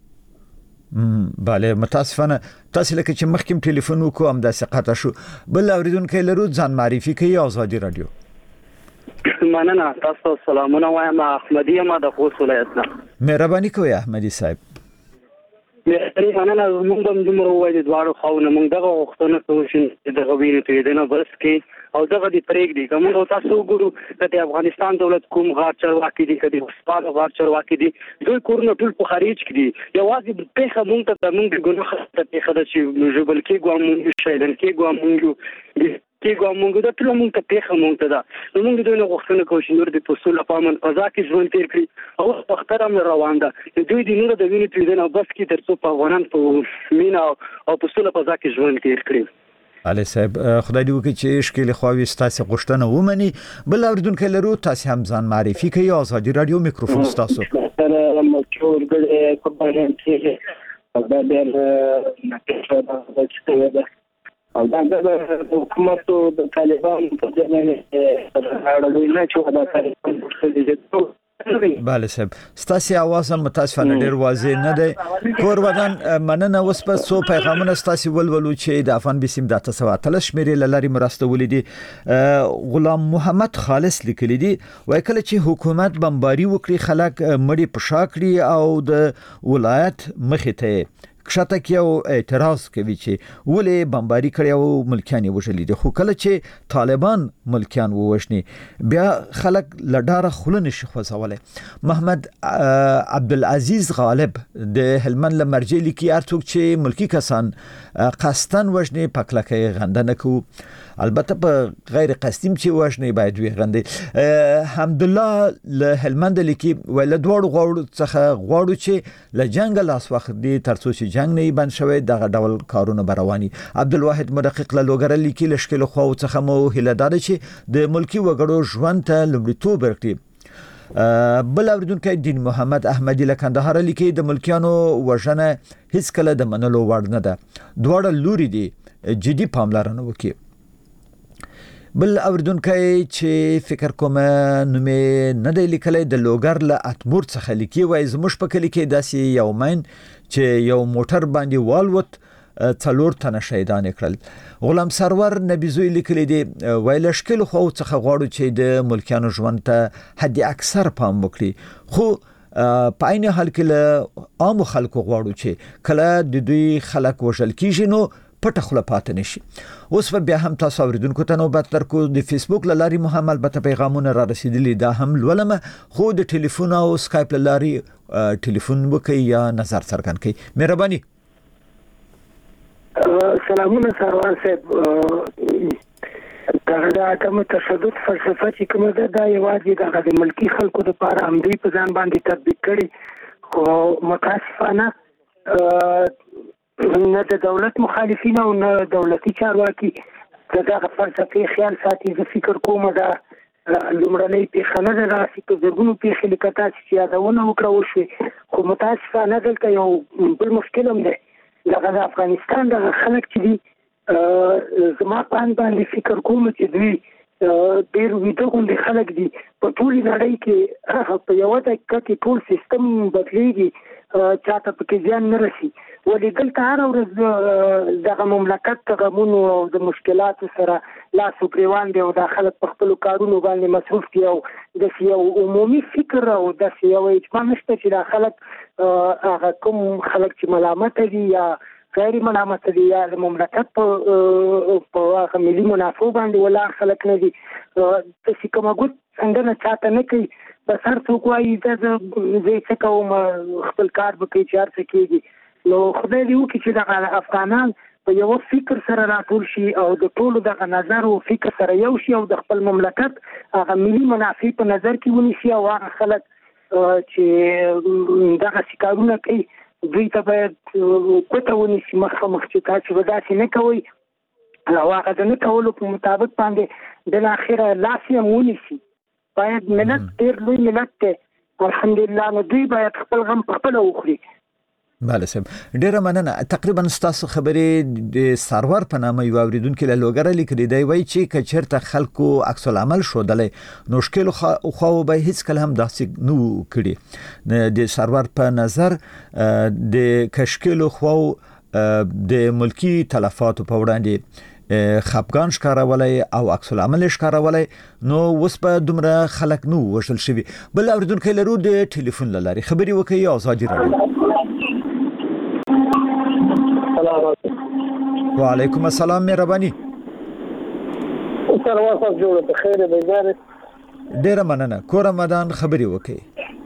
بله متاسفانه تاسو لکه چې مخکې ټلیفون وکوم د سقطه شو بل اوریدونکو لرو ځان معرفي کړئ ازادي رادیو مننه تاسو سلامونه وایم احمدی ما د خوست ولایت نه مهرباني کوئ احمدی صاحب مې مننه موږ هم دومره ووایو د دواړو خواوو موږ دغه غوښتنه کوو چې دغه وینې تویېدنه بس کړي او دغه دې پرېږدي که موږ تاسو وګورو که د افغانستان دولت کوم غار چارواکي دي که د هسپانیا غار چارواکي دي دوی کورونه ټول په خارج کې دي یوازې پېښه موږ ته د موږ د ګناه ته پېښه ده چې ژوبل کېږو او موږ شهیدان کېږو او موږ کېږو او موږ د ټول موږ ته پېښه موږ ته ده نو موږ دوی نه غوښتنه کوو چې نور د پسول په امن فضا کې ژوند تېر کړي او اوس اختر هم روان ده دوی د نور د وینې تویېدنه بس کړي تر څو په افغانان په مینه او پسول فضا کې ژوند تېر کړي علي صاحب خدای دې وکړي چې اشکال خواوي ستاسو غوښتنه ومني بل اوریدونکو لرو تاسو هم ځان معرفي کوي ازادي رادیو میکروفون ستاسو سره مشهور ګړې کوپرن چې دا ډېر نه کېږي دا او دا د حکومت او د طالبانو په ځای نه اړوي نه چې دا طالبان بله صاحب ستاسو आवाज هم متاسفانه ډیر واضح نه دی کور ودان مننه اوس په سو پیغامونه ستاسو ولولو چې د افغان بسیم د تاسو اتل شمیرې لاري مرسته ولیدي غلام محمد خالص لیکلی دی وای کله چې حکومت بمباري وکړي خلک مړي پښاکړي او د ولایت مخې ته کښته کې او اعتراض کوي چې ولې بمباري کړي او ملکیان وژلي دي خو کله چې طالبان ملکیان ووژني بیا خلک لډاره خلن شي خوځولې محمد عبدالعزيز غالب د هلمند لمرجې لیکي ارڅوک چې ملکی کسان قصدن وژني پکلکې غندنه کو البته په غیر قصدیم چې وژني باید وي غندي حمد الله له هلمند لیکي ول دوړ غوړ څخه غوړو چې له جنگ لاس وخت دي ترڅو چې جنگ نه بند شوی دغه ډول کارونه برواني عبدالواحد مدقق له لوګر لیکي لشکل خو څخه مو هلدار چې د ملکی وګړو ژوند ته لومړیتوب ورکړي بل اوریدونکو دین محمد احمدی له کندهار لیکي د ملکیانو وژنه هیڅ کله د منلو وړ نه ده دوړ لوري دي جدي پاملرنه وکړي بل اوردونکو چې فکر کوم نو مې نه دی لیکلای د لوګر له اتمور څخه لیکي وای زموږ په کلی کې داسې یو مین چې یو موټر باندې والوت څلور تنه شهیدان کړل غلام سرور نبی زوی لیکلی دی ویل شکل خو څخه غواړو چې د ملکیانو ژوند ته حد اکثر پام وکړي خو په عین حال کې له عام خلکو غواړو چې کله د دوی خلک وژل کیږي نو پټه خله پاتې نشي اوس بیا هم تاسو اوریدونکو ته نوبت درکو د فیسبوک لاري مهم البته پیغامونه را رسیدلي دا هم لولم خو د ټلیفون او سکایپ لاري ټلیفون وکي یا نظر څرګند کړئ مهرباني سلامونه سروان صاحب دا کوم تشدد فلسفه چې کومه ده دا یوازې د ملکی خلکو لپاره هم دی په ځان باندې تطبیق کړي خو متاسفانه نه د دولت مخالفین او نه دولتي چارواکي دغه فلسفي خیال ساتي زه فکر کوم دا لومړنۍ پیښه نه ده راسي په زرګونو پیښې لکه تاسو چې یادونه وکړه وشوې خو متاسفانه دلته یو بل مشکل هم دی دغه د افغانستان دغه خلک چې دي زما په اند باندې فکر کوم چې دوی ډېر ویده غوندې خلک دي په ټولې نړۍ کې په یوه دقیقه کې ټول سیستم بدلېږي چاته پکې زیان نه رسي ولې دلته هره ورځ دغه مملکت د غمونو او د مشکلاتو سره لاس و ګرېوان دی او دا خلک په خپلو کارونو باندې مصروف دي او داسې یو عمومي فکر او داسې یو اجماع نشته چې دا خلک هغه کوم خلک چې ملامته دي یا غیر ملامته دي یا د مملکت په هغه ملي منافعو باندې ولاړ خلک نه دي داسې کومه ګوت څنګه چاته نه کوي بس هر څوک وایي زه زه څه کوم خپل کار به کوي چې هر څه کېږي نو خدای دې وکړي چې دغه افغانان په یو فکر سره راټول شي او د ټولو دغه نظر او فکر سره یو شي او د خپل مملکت هغه ملي منافع په نظر کې ونیسي او هغه خلک چې دغه کارونه کوي دوی ته باید کوته ونیسي مخامخ چې تاسو به داسې نه کوئ او هغه د نه کولو په مطابق باندې بالاخره لاس یې ونیسي باید ملت ډېر لوی ملت دی الحمدلله نو دوی باید خپل غم په خپله وخوري بله صاحب ډیره مننه تقریبا ستاسو خبرې د سرور په نامه یو اوریدونکو له لوګر لیکلي دی وایي چې کچرته خلکو عکس العمل شودلې نو شکل خو به هیڅ کله هم داسې نو کړي د سرور په نظر د کشکل خو د ملکی تلفات په وړاندې خپګان ښکارولای او عکس العمل ښکارولای نو اوس په دومره خلک نو وشل شوی بل اوریدونکو لرو د ټلیفون لاري خبري وکي ازادي راډیو وعلیکم السلام مهرباني سلام صاحب جوړه په خیر دی ګاره ډیره مننه کور رمضان خبري وکي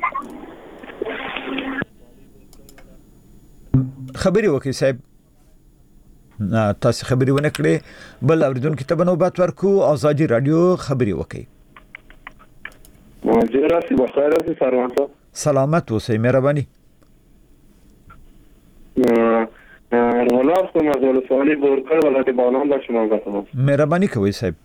خبري وکي صاحب تاسو خبري ونه کړې بل اوریدونکو ته بنوبات ورکو ازادي رادیو خبري وکي جراسی بخیر هستی سروان صاحب سلامت اوسئ مهرباني رولاف کوم از ولسوالی بورکر ولایت بغلان با شما گفتم مهرباني کوئ صاحب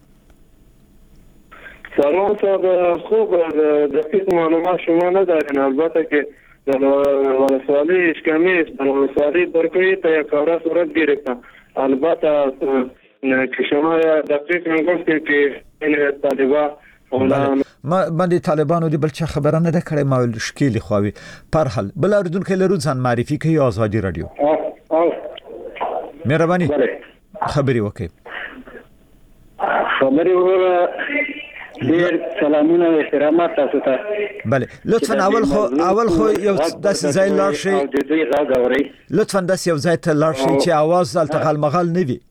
سروان صاحب خوب دقیق معلومات شما ندارین البته که در ولسوالی اشکمی است در ولسوالی بورکری تا یک کارا صورت گرفتن البته که شما دقیق میگفتید که این طالبان ما باندې طالبانو دی بل څه خبره نه ده کړې ما شکیل خووي پر حل بل اوریدونکو لرو ځان معرفي کوي ازادي رادیو مهرباني خبري وکي خبري وره ډیر سلامونه او احترامات تاسو ته بله لطفا اول خو اول خو یو داس ځای لاړ شي لطفا داس یو ځای ته لاړ شي چې आवाज التغال مغال نه وي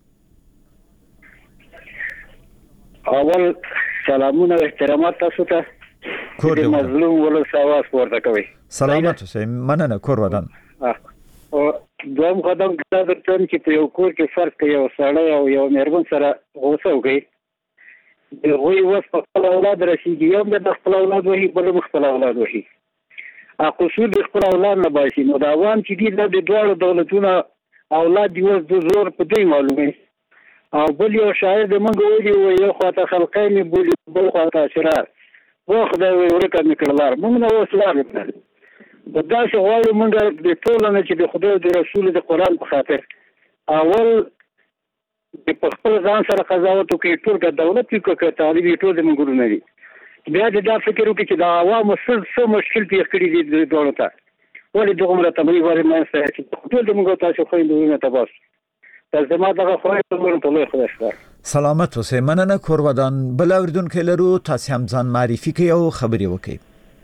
اول سلامونه او احترامات تاسو ته کور مظلوم ولس आवाज ورته کوي سلامت اوسئ مننه کور ودان او دوم قدم دا درته چې په یو کور کې فرق کوي یو سړی او یو مېرمن سره غوسه وکړي دوی وس په خپل اولاد رسیږي یو د خپل اولاد وਹੀ بل خپل اولاد وਹੀ ا قصور د خپل اولاد نه باسي نو دا وان چې دي د دوه دولتونو اولاد دی وس د زور په دې معلومه او بل یو شاعر د منګ ویلي و یو خواته خلقین بولی بل خواته اشرار و خدای ورکه میکړلار موږ نو وسلار د داسې غواړو موږ د ټول نه چې د خدای او د رسول د قران په خاطر اول د خپل ځان سره قضاوت کوي ټول د دولت کې کوي طالبي ټول د منګورو نه دي بیا د دا فکر وکړي چې دا عوامو څه مشکل پیښ کړی دي د دولت ولې دغه مرتبه وره نه سره چې ټول د منګو تاسو خو اندونه تباس تاسو دغه خو ته له خو سلامت اوسئ مننه کور ودان بل اوریدونکو لرو تاسو هم ځان معرفي کوي او خبري وکړي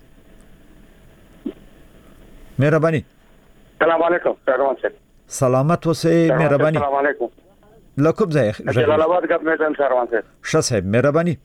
مهرباني السلام علیکم سروان صاحب سلامت اوسئ مهرباني السلام علیکم لکوب ځای جلال آباد کا میدان سروان صاحب ښه صاحب مهرباني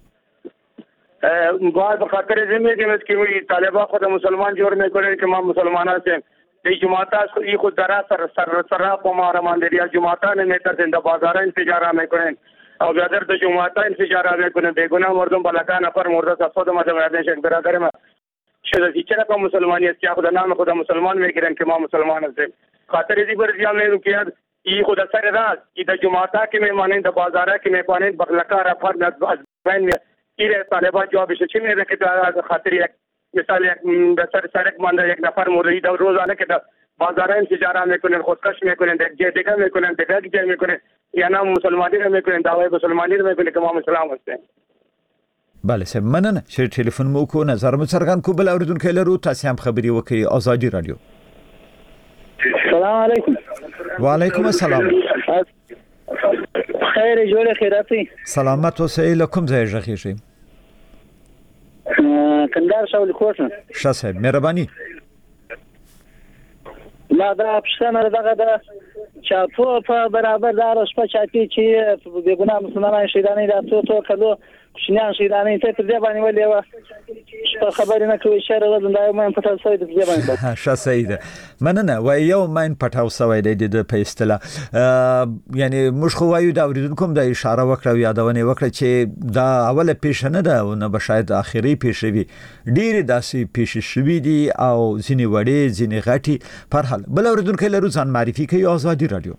باید به خاطر زمین که مثل که طالبان خود مسلمان جور میکنن که ما مسلمان هستیم ای جماعت است ای خود درا سر سر سر په ما رماندری جماعتان میترسن د بازار انفجار میکنن او بیادر د جماعت انفجار میکنن بیگناه مردم بلکان نفر مرده صفات مدرن شک برادر ما شده چرا که مسلمانی است که خود نام خود مسلمان میگیرن که ما مسلمان هستیم خاطر دی برجا میرو که ای خود سر راز ای د جماعت کې میمانین د بازار کې میپانین بغلکار افر از بین ایره طالبان جوابش چی میده که خاطر یک مثال یک سر سرک مانده یک نفر مورد در روزانه که بازار انفجار میکنن خودکش میکنن دیگه دیگه میکنن دیگه دیگه میکنن یا نام مسلمانی رو میکنن دعوی مسلمانی رو میکنن که ما مسلمان هستیم بله سم مننه چې ټلیفون مو کو نظر مو څرګند کو بل اوریدونکو لرو تاسو هم خبري وکړي ازادي رادیو السلام علیکم وعلیکم السلام خیر جوړه خیراتی سلامت اوسئ لکم ځای ژغیږي کندهار شاول کوټه ښه صاحب مهرباني لا دا پښتنه دغه د چاپو په برابر دار شپه چاپی چې د ګناه مسلمانان شیدانې د تو تو کلو شنیان شیدانې ته تر دې باندې ولې و خبرې نه کوي شر غوډم دا مې پټاو سوي د دې باندې ښه سید مننه و یو مې پټاو سوي د دې په اصطلاح یعنی موږ خو وایو دا اوریدونکو د اشاره وکړه یادونه وکړه چې دا اوله پیښه نه ده او نه به شاید اخیری پیښه وي ډېر داسې پیښې شوې دي او ځینې وړې ځینې غټي پر حال بل اوریدونکو لرو ځان معرفي کوي ازادي رادیو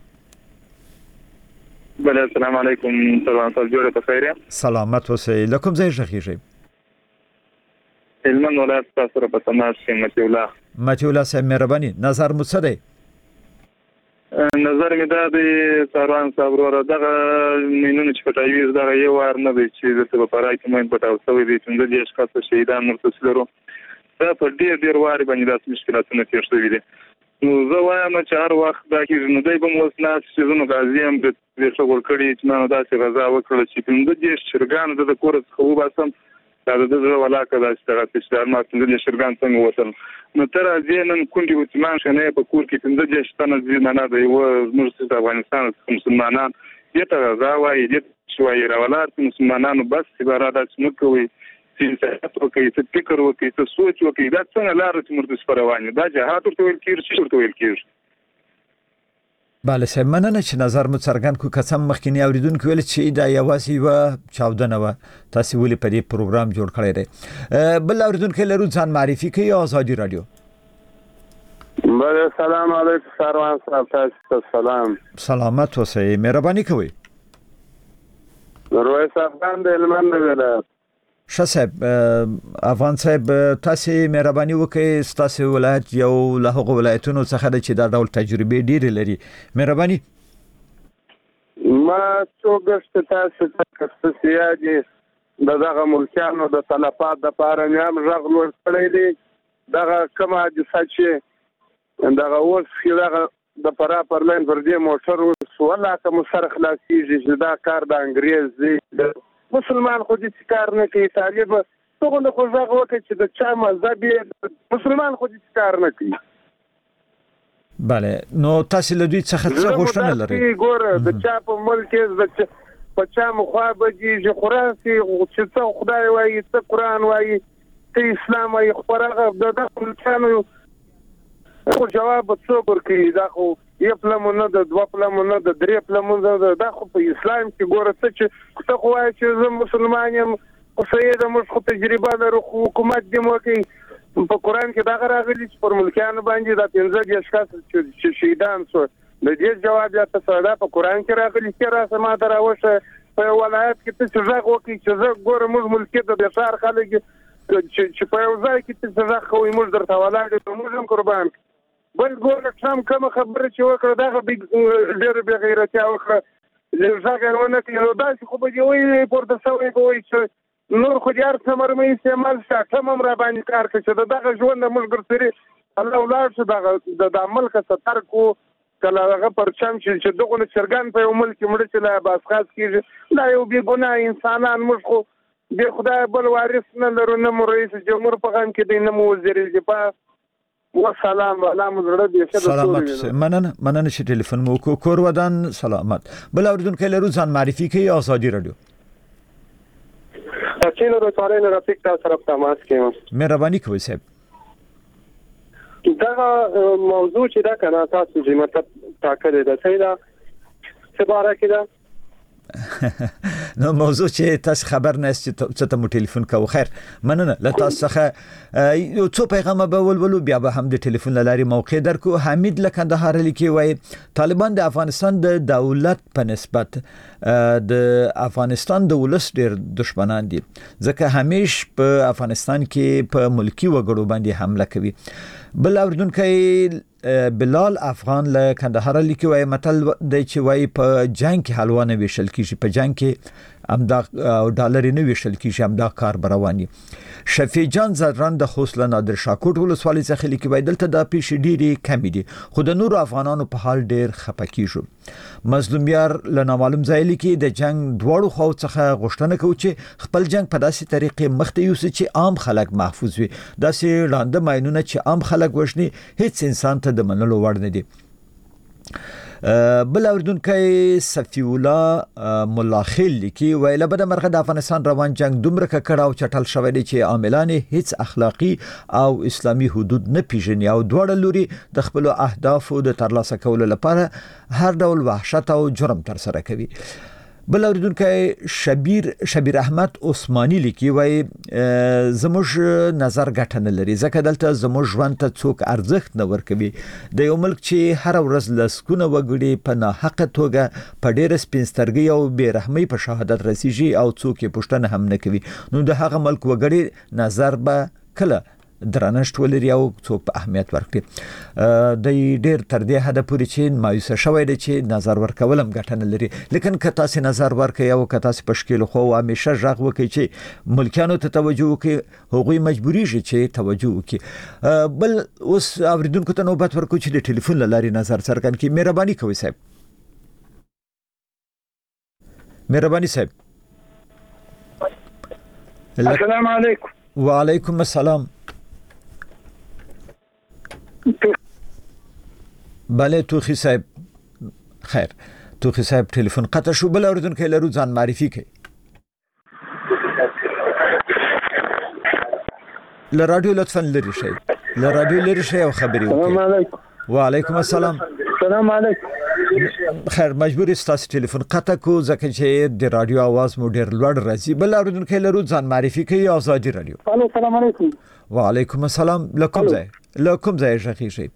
بله السلام علیکم سلام تاسو جوړه په خیر سلامت اوسئ لکم ځای ژغیږي هلمند ولایت تاسو را پسند شي متي الله متي الله صاحب مهرباني نظر مو څه دی نظر مې دا دی سروان صاحب ورو دغه مينونه چې پټایي دغه یو وار نه دی چې د په پرای کې مې پټاو سوي دي چې د دې ښکته شهیدان مرتسلرو دا په ډېر ډېر واري باندې داسې مشکلاتونه تیر شوي دي نو زه وایم چې هر وخت دا کې نو دای به مو سنا چې زنو غازی هم د څه ور کړی چې نو داسې غزا وکړه چې په دې شرګان د کور څخه وباسم دا د زړه ولاکه دا چې هغه چې ما څنګه شرګان څنګه وصل نو تر ځې نن کونډي وتمان شنه په کور کې پنځه دیش تنه ځینانه دی و زموږ د افغانستان مسلمانان یته راوایي دې شوي راولات مسلمانانو بس عبارت څه کوي سیاست وکړي څه فکر وکړي څه سوچ وکړي دا څنګه لار چې مرته سپروانه دا جهاد ورته ویل کیږي چې ورته ویل کیږي بله سم مننه چې نظر مو څرګند کو قسم مخکینی اوریدونکو ویل چې دا یوازې و چاودنه و تاسو ولې په دې پروګرام جوړ کړی دی بل اوریدونکو لرو ځان معرفي کوي آزادي رادیو بله سلام علیکم سروان صاحب تاسو سلام سلامت اوسئ مهرباني کوئ رویس افغان د هلمند ولایت ښه صاحب افغان صاحب تاسو مهرباني وکړئ ستاسو ولایت یو له هغو ولایتونو څخه د چې دا ډول تجربې ډېرې لري مهرباني ما څو ګشت تاسو ته سیاجي دغه ملکانو د تلفات د پاره نیم رغل ورکړی دی دغه کومه د سچې دغه اوس دغه د پرا پرلین پر دې موټر ولا کوم سر خلاصيږي چې دا کار د انګريز دی مسلمان خو دې کار نه کوي طالب څنګه د خوځغه وکړي چې د چا مذهبي مسلمان خو دې کار نه کوي bale نو تاسو له دوی څخه څه غوښتنه لرئ ګوره د چا په ملک د په چا مخه بږي چې قرآن کې چې څو خدای وایي څو قرآن وایي ته اسلام وایي خبره د دغه ملکانو خو جواب څوک ورکوي دا خو یو پلمونه د دوه پلمونه د درې پلمونه دا خو په اسلام کې ګوره څه چې څه خو وایي چې زه مسلمان یم خو سید موږ خو تجربه لرو حکومت دې مو کوي په قرآن کې دا راغلي چې پر ملکانو باندې دا پنځه دیرش کس چې شهیدان شو د دې جواب یا څه دا په قرآن کې راغلي چې را سما دراوشه په ولایت کې څه ځای وکړي چې زه ګوره موږ ملک د بشار خلک چې په یو ځای کې څه ځای خو موږ درته ولاړ موږ هم قربان بل ګوره ټرمپ کوم خبره چې وکړه دا ډېر بې غیرتي وکړه ځکه ونه کې دا خو به دی وي پورته سوی کوي چې نور خو یار څمرمې استعمال شته هم را باندې کار کوي چې دغه ژوند موږ ګرځري الله ولار چې دغه د عمل کا ستر کو کله هغه پرچم چې دغه چرګان په یو ملک مړ چې لا باس خاص کیږي لا یو بې ګناه انسانان موږ خو د خدای بل وارث نه لرو نه مو رئیس جمهور په غن کې دی نه مو وزیر الدفاع والسلام علام زړه دې شه سلامت مننه مننه چې ټلیفون مو کو کور ودان سلامت بل اوریدونکو لرو ځان معرفي کوي آزادي رادیو چینو رو چاره نه رفیق تاسو سره تماس کوم مهرباني کوئ صاحب دا موضوع چې دا کنه تاسو چې مطلب تاکید ده صحیح ده څه باره کې ده نو موضوع چې تاسو خبر نه است چې ته مو ټلیفون کوو خیر مننه له تاسو څخه یو څو پیغام به ولولو بیا به هم د ټلیفون لاري موقع درکو حمید لکندهار لیکي وای طالبان د افغانستان د دولت په نسبت د افغانستان د ولس ډیر دشمنان دي ځکه همیش په افغانستان کې په ملکی وګړو باندې حمله کوي بل اوردونکو بلال افغان له کندهار لیکي وای متل د چې وای په جنگ کې حلوانه ویشل کیږي په جنگ کې امدا ډالر نه ویشل کیږي امدا کار برواني شفیع جان زران د خوسله نادر شاکوټ ولسوالۍ څخه لیکي وای دلته د پیش ډيري کمی دي خو د نور افغانانو په حال ډیر خپکیږي مظلوم یار له نامعلوم ځای لیکي د جنگ دواړو خو څخه غوښتنه کوي چې خپل جنگ په داسې طریقې مخته یوسي چې عام خلک محفوظ وي داسې لاندې ماینونه چې عام خلک وښني هیڅ انسان ته د منلو وړ نه دي بل اوردونکو صفی الله مولا خیل لیکي ویله بده مرغه د افغانستان روان جنگ دومره کړه او چټل شوی دی چې عاملان هیڅ اخلاقی او اسلامی حدود نه پیژني او دوړ لوري د خپل اهدافو د ترلاسه کولو لپاره هر ډول وحشت او جرم تر سره کوي بل اوریدونکو شبیر شبیر احمد عثماني لیکي وای زموږ نظر ګټنه لري ځکه دلته زموږ ژوند ته څوک ارزښت نه ورکوي د یو ملک چې هر ورځ لسکونه وګړي په ناحقه توګه په ډېر سپینسترګي او بیرحمۍ په شهادت رسیږي او څوک یې پوښتنه هم نه کوي نو د هغه ملک وګړي نظر به کله درنښت ولري او څوک په اهمیت ورکړي د ډېر تر دې حد پورې چې مایوس شوی دی چې نظر ورکولم ګټنه لري لیکن که تاسو نظر ورکړئ او که تاسو په شکل خو همیشه ژغ وکړي چې ملکانو ته توجه وکړي هغوی مجبوري شي چې توجه وکړي بل اوس اوریدونکو ته نوبت ورکو چې د ټلیفون لاري نظر څرګند کړي مهرباني کوئ صاحب مهرباني صاحب السلام علیکم. وعلیکم السلام. بله توخی صاحب خیر توخی صاحب تلفن قطع شو. بل اوریدونکو لرو ځان معرفي کړئ. له رادیو لطفا لري شئ له رادیو لري شئ او خبري وکړئ. السلام علیکم. وعلیکم السلام. السلام علیکم. خیر مجبور استاسو تلیفون قطع کو ځکه چې د رادیو आवाज مو ډیر لوړ راځي. بل اوریدونکو لرو ځان معرفي کوي آزادي رادیو. الو السلام علیکم. وعلیکم السلام. لکم ځای لکم ځای ژغی شي.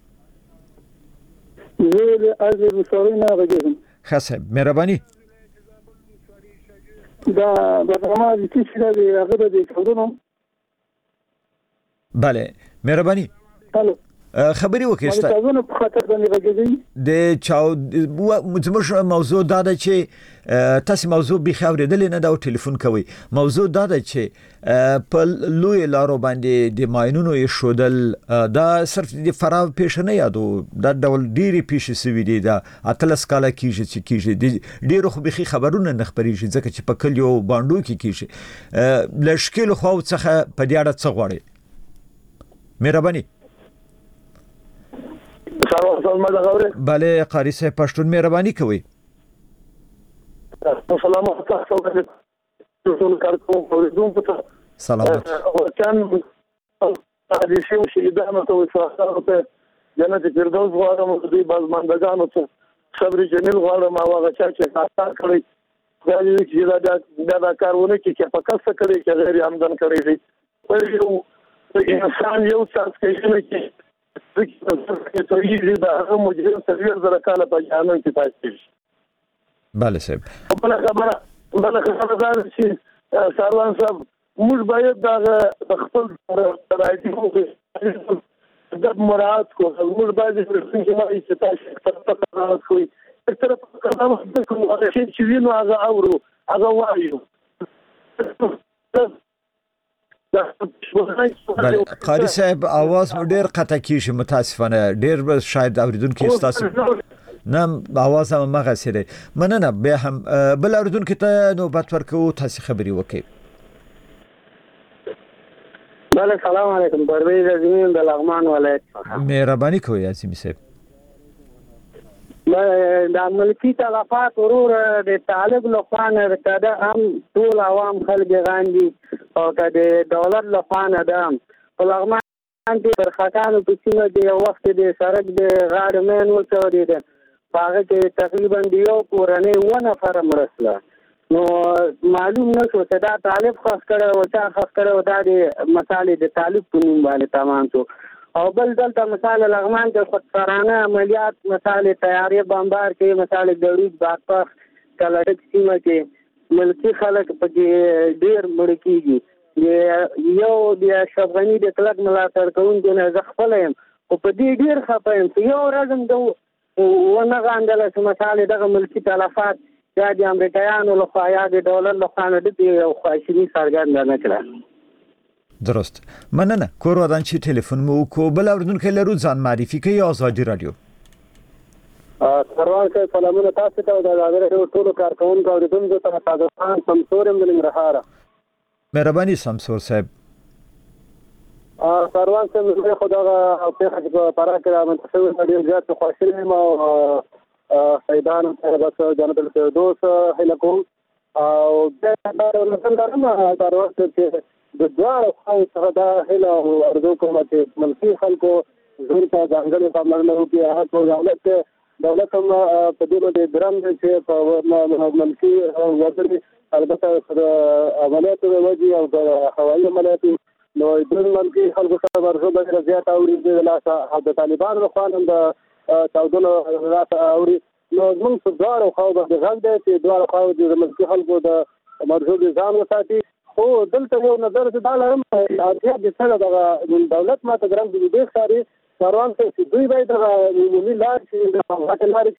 زه از وسورینا غږیږم. خاصه مهرباني. دا برنامه د څه دی هغه د کورونو. بله مهرباني. الو خبري وکړئ. تاسو په خاطر باندې غږیږئ. د چاو زموږ موضوع دا ده چې تاسو موضوع به خبرېدل نه دا ټلیفون کوي. موضوع دا ده چې په لوی لارو باندې د ماينونو شودل دا صرف د فرا پیښنه یادو دا ډول ډيري پیښې سوي دي. دا اتلس کاله کیږي چې کیږي ډیرو خو به خبرونه نه خبريږي ځکه چې په کلیو باندې کې کیږي. لشکل خو څخه په دې اړه څه غواړي مهرباني. بله قاری صاحب پښتون مهرباني کوي. سلام علیکم. ټول کارکون اوریدونکو ته سلامات. وطن د شیو شهیدانو ته وساخته ته جنت فردوس غواړم. دوی بازماندگانو ته صبر جمیل غواړم. او هغه چې کار کړی دا چې دا دا کارونه چې په کسه کړی چې غیر آمدن کړی دی. یو انسان یو څه کوي چې ځکه ته یې دا هغه مجرم سویر زره کاله په جهنم کې پاتې شي. بله صاحب. بل خبره بل خبره دا چې ساروان صاحب موږ باید دا خپل رایتي کوو د مراعات کو. موږ باید چې ما چې تاسو په مراعات کوئ تر په کلام د کوم هغه چې وینو هغه اورو هغه وایو. بله قاری صاحب आवाज مو ډیر قطع کیږي متاسفانه. ډیر به شاید اوریدونکو استاسو نه आवाज هم مغه سره مننه. به هم بل اوریدونکو ته نوبت ورکو تاسو خبري وکړئ. بله سلام علیکم. پرویز عظیمی د لغمان ولایت. مهرباني کوئ عظیمی صاحب. د ملکی تلفات ورور د طالب لخوانه کده هم ټول عوام خلک غاندي او کده دولت لخوانه ده. په لغمان کې پر خاطانو په سیمه د یو وخت د سرک د غاړه مین وڅوري ده. هغه کې تقریبا د یو کورنۍ و نفر مرسله. نو معلوم نه شو چې دا طالب خاص کړه او چا خاص کړه دا د مسالې د طالب په نوم باندې تمام شو. او بل دلته مثال لغمان کې خودسرانه عملیات مثال تیاری بمبار کې مثال دروز باغپخ کلړک سیمه کې ملکی خلک په ډیر مړ کیږي. یو د اشرف غنی د کلک ملاتړ کوونکو نه ځخپل يم او په دې ډیر خپه يم چې یو ورځم د ونه غاندل چې مثال دغه ملکی تلفات یا د امریکایانو لخوا یا د ډالر لخوا نه دي او خواشینی څرګنده نه کړه. درست مننه. کور ودان چې ټلیفون مو کو. بل اوریدونکو لرو ځان معرفي کوي آزادي رادیو. سروان صاحب سلامونه تاسو ته د راغلي ټول کارکونکو اوریدونکو ته تاسو سمسور هم د ننګرهار. مهرباني سمسور صاحب. سروان صاحب زه خدای او په حق پاره کې منتخب ډیر زیات خوشاله ما سیدان بس جنت الفردوس هلکم او د نړۍ نه سروان صاحب د دوه خو څخه دا هله او ارزو کوم چې ملکی خلکو زور ته ځانګړي پاملرنه وکړي. هغه ټول دولت دولت هم په دې باندې درم چې په ملکی وطن البته د عملیاتو د وجې او د هوایي عملیاتو نو د ملکی خلکو سره ورزو ډېر زیات اوري د لاسه د طالبانو لخوا هم د چاودنو راته اوري. نو موږ په دواړو خواو باندې غږ دی چې دواړو خواو د ملکی خلکو د مرزو ځان وساتي. خو دلته یو نظر چې دا لرم اړتیا د سره د دولت ماته ګرام د دې ښاري کاروان ته چې دوی باید د عمومي لار چې د هغه لارې